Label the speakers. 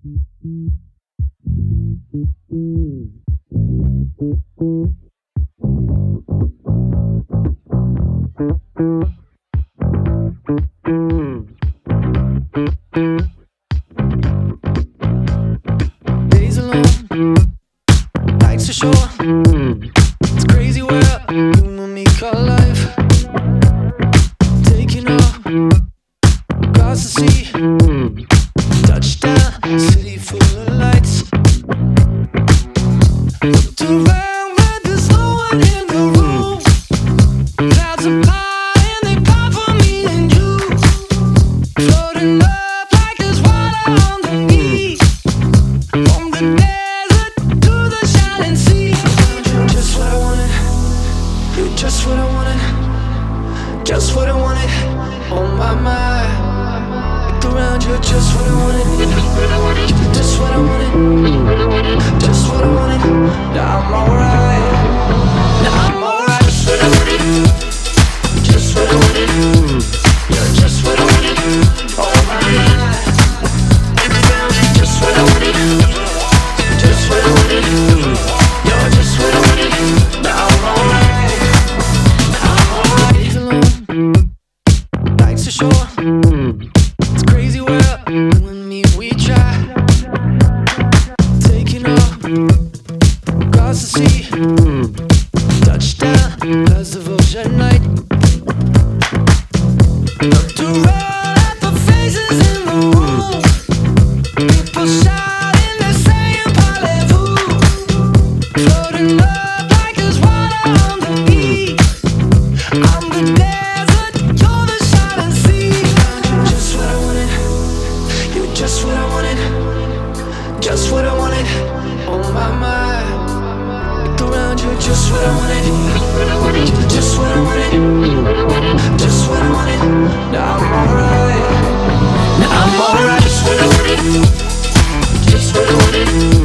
Speaker 1: Days alone, nights ashore. It's crazy world you and me call life. Taking off across the sea, touchdown, city full of lights. Looked around, but there's no one in the room. Clouds are high and they pop for me and you. Floating up like there's water underneath. From the desert to the shining sea. You're just what I wanted. You're just what I wanted. Just what I wanted. On my mind. Looked around, you're just what I wanted. You're just what I wanted. Just what I wanted. Now I'm alright. Now I'm alright. Just what I wanted. You're just what I wanted. On my mind. Looked around, you're just what I wanted. Just what I wanted. You're just what I wanted. Now I'm alright. Now I'm alright. Days alone, nights ashore. It's crazy world, you and me, we try. Taking off across the sea, touchdown, cause of ocean night. Looked around at the faces in the room. People shouting, they're saying parlez-vous. Floating up like there's water underneath. I'm the desert, you're the shining sea. You're just what I wanted. You're just what I wanted. Just what I wanted. On my mind. Looked around, you're just what I wanted. You're just what I wanted. Just what I wanted. Now I'm alright. Now I'm alright. Just what I wanted. Just what I wanted.